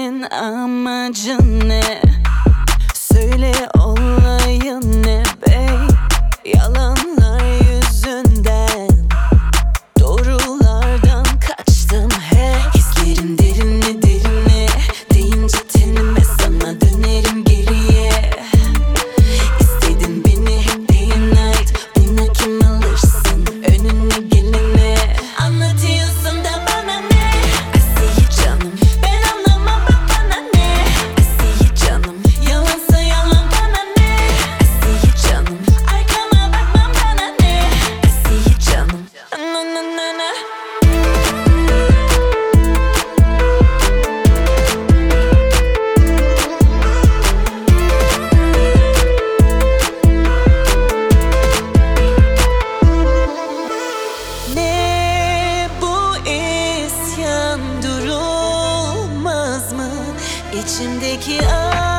senin amacın ne? Söyle olayın ne bey? Yalanlar yüzünden doğrulardan kaçtım hep. Hislerim derine derine deyince tenime sana dönerim geriye. İstedin beni hep day and night, buna kim alırsın önüne gelene? Anlatıyorsun da bana ne? Asiye canım, ben anlamam bak bana ne? Asiye canım, yalansa yalan bana ne? Asiye canım, arkama bakmam bana ne? Asiye canım, na na na na. Ne bu isyan durulmaz mı? İçimdeki